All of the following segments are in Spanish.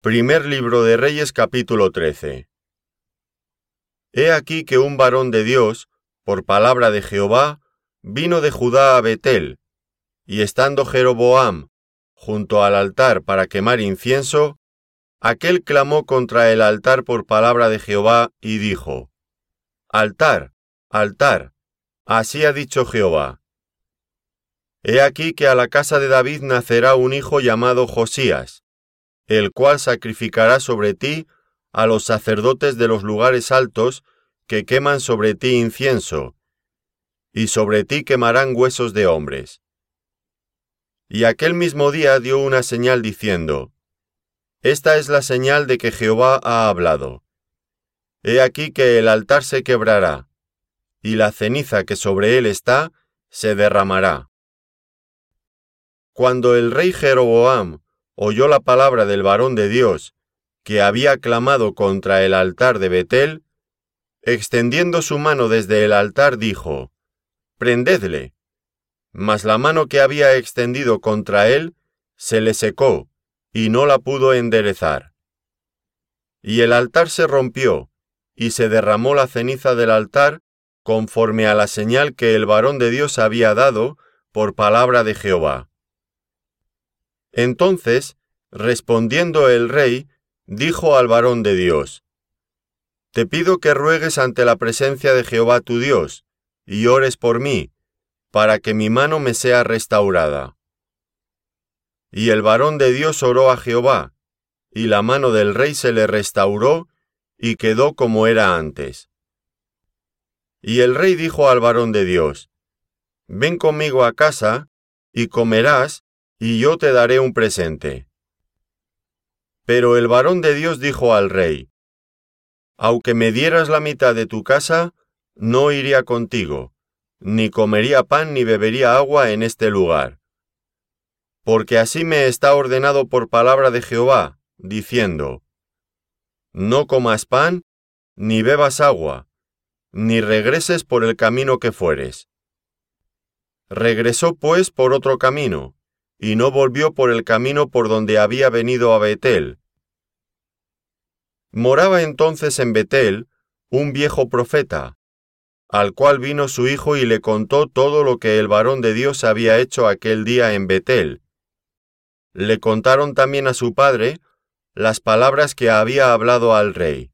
Primer libro de Reyes, capítulo 13. He aquí que un varón de Dios, por palabra de Jehová, vino de Judá a Betel, y estando Jeroboam junto al altar para quemar incienso, aquél clamó contra el altar por palabra de Jehová, y dijo: Altar, altar, así ha dicho Jehová. He aquí que a la casa de David nacerá un hijo llamado Josías, el cual sacrificará sobre ti a los sacerdotes de los lugares altos que queman sobre ti incienso, y sobre ti quemarán huesos de hombres. Y aquel mismo día dio una señal diciendo: Esta es la señal de que Jehová ha hablado. He aquí que el altar se quebrará, y la ceniza que sobre él está se derramará. Cuando el rey Jeroboam oyó la palabra del varón de Dios, que había clamado contra el altar de Betel, extendiendo su mano desde el altar dijo: Prendedle. Mas la mano que había extendido contra él se le secó, y no la pudo enderezar. Y el altar se rompió, y se derramó la ceniza del altar, conforme a la señal que el varón de Dios había dado por palabra de Jehová. Entonces, respondiendo el rey, dijo al varón de Dios: Te pido que ruegues ante la presencia de Jehová tu Dios, y ores por mí, para que mi mano me sea restaurada. Y el varón de Dios oró a Jehová, y la mano del rey se le restauró, y quedó como era antes. Y el rey dijo al varón de Dios: Ven conmigo a casa, y comerás, y yo te daré un presente. Pero el varón de Dios dijo al rey: Aunque me dieras la mitad de tu casa, no iría contigo, ni comería pan ni bebería agua en este lugar. Porque así me está ordenado por palabra de Jehová, diciendo: No comas pan, ni bebas agua, ni regreses por el camino que fueres. Regresó pues por otro camino, y no volvió por el camino por donde había venido a Betel. Moraba entonces en Betel un viejo profeta, al cual vino su hijo y le contó todo lo que el varón de Dios había hecho aquel día en Betel. Le contaron también a su padre las palabras que había hablado al rey.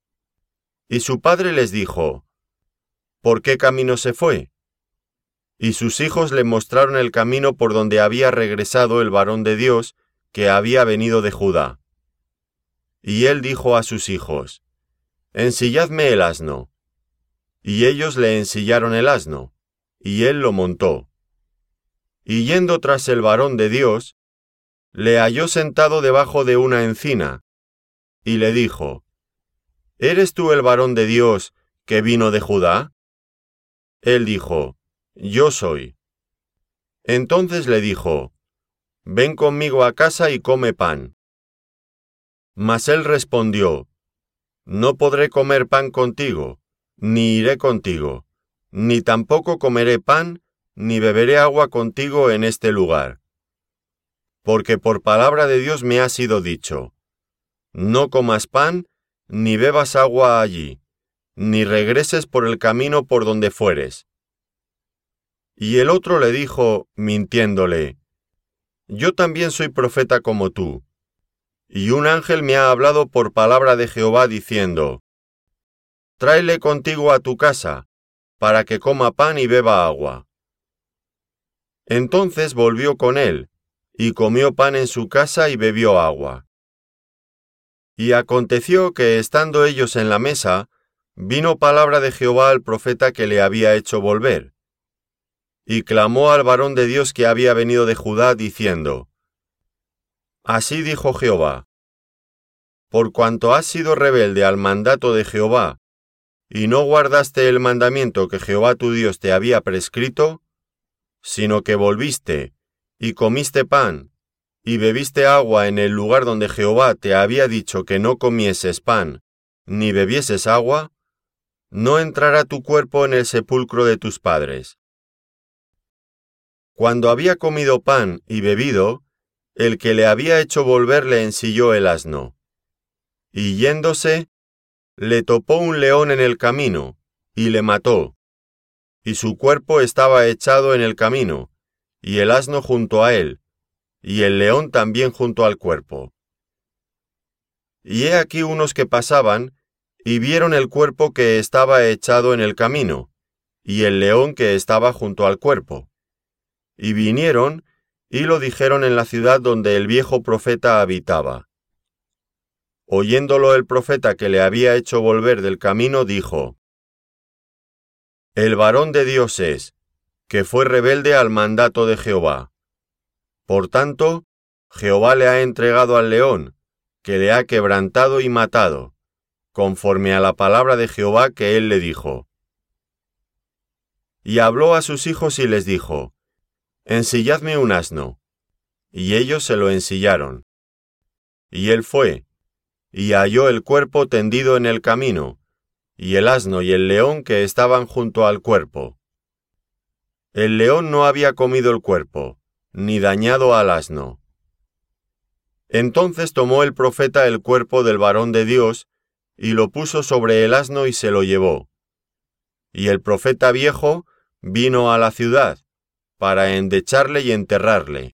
Y su padre les dijo: ¿Por qué camino se fue? Y sus hijos le mostraron el camino por donde había regresado el varón de Dios que había venido de Judá. Y él dijo a sus hijos: Ensilladme el asno. Y ellos le ensillaron el asno, y él lo montó. Y yendo tras el varón de Dios, le halló sentado debajo de una encina, y le dijo: ¿Eres tú el varón de Dios que vino de Judá? Él dijo: Yo soy. Entonces le dijo: Ven conmigo a casa y come pan. Mas él respondió: No podré comer pan contigo, ni iré contigo, ni tampoco comeré pan, ni beberé agua contigo en este lugar. Porque por palabra de Dios me ha sido dicho: No comas pan, ni bebas agua allí, ni regreses por el camino por donde fueres. Y el otro le dijo, mintiéndole: Yo también soy profeta como tú. Y un ángel me ha hablado por palabra de Jehová diciendo: Tráele contigo a tu casa, para que coma pan y beba agua. Entonces volvió con él, y comió pan en su casa y bebió agua. Y aconteció que, estando ellos en la mesa, vino palabra de Jehová al profeta que le había hecho volver. Y clamó al varón de Dios que había venido de Judá, diciendo: Así dijo Jehová: Por cuanto has sido rebelde al mandato de Jehová, y no guardaste el mandamiento que Jehová tu Dios te había prescrito, sino que volviste, y comiste pan, y bebiste agua en el lugar donde Jehová te había dicho que no comieses pan, ni bebieses agua, no entrará tu cuerpo en el sepulcro de tus padres. Cuando había comido pan y bebido, el que le había hecho volver le ensilló el asno. Y yéndose, le topó un león en el camino, y le mató. Y su cuerpo estaba echado en el camino, y el asno junto a él, y el león también junto al cuerpo. Y he aquí unos que pasaban, y vieron el cuerpo que estaba echado en el camino, y el león que estaba junto al cuerpo. Y vinieron, y lo dijeron en la ciudad donde el viejo profeta habitaba. Oyéndolo el profeta que le había hecho volver del camino, dijo: El varón de Dios es, que fue rebelde al mandato de Jehová. Por tanto, Jehová le ha entregado al león, que le ha quebrantado y matado, conforme a la palabra de Jehová que él le dijo. Y habló a sus hijos y les dijo: Ensilladme un asno. Y ellos se lo ensillaron. Y él fue, y halló el cuerpo tendido en el camino, y el asno y el león que estaban junto al cuerpo. El león no había comido el cuerpo, ni dañado al asno. Entonces tomó el profeta el cuerpo del varón de Dios, y lo puso sobre el asno y se lo llevó. Y el profeta viejo vino a la ciudad, para endecharle y enterrarle.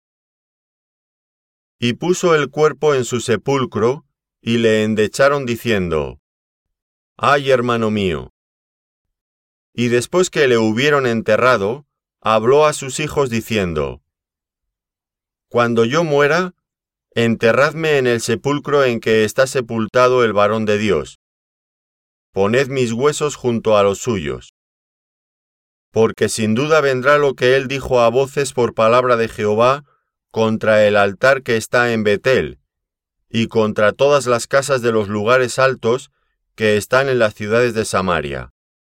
Y puso el cuerpo en su sepulcro, y le endecharon diciendo: ¡Ay, hermano mío! Y después que le hubieron enterrado, habló a sus hijos diciendo: Cuando yo muera, enterradme en el sepulcro en que está sepultado el varón de Dios. Poned mis huesos junto a los suyos. Porque sin duda vendrá lo que él dijo a voces por palabra de Jehová contra el altar que está en Betel, y contra todas las casas de los lugares altos que están en las ciudades de Samaria.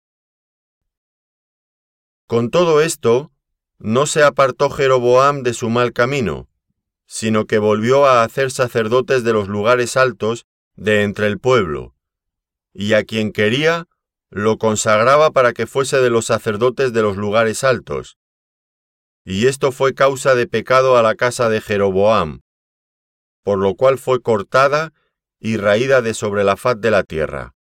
Con todo esto, no se apartó Jeroboam de su mal camino, sino que volvió a hacer sacerdotes de los lugares altos de entre el pueblo, y a quien quería, lo consagraba para que fuese de los sacerdotes de los lugares altos. Y esto fue causa de pecado a la casa de Jeroboam, por lo cual fue cortada y raída de sobre la faz de la tierra.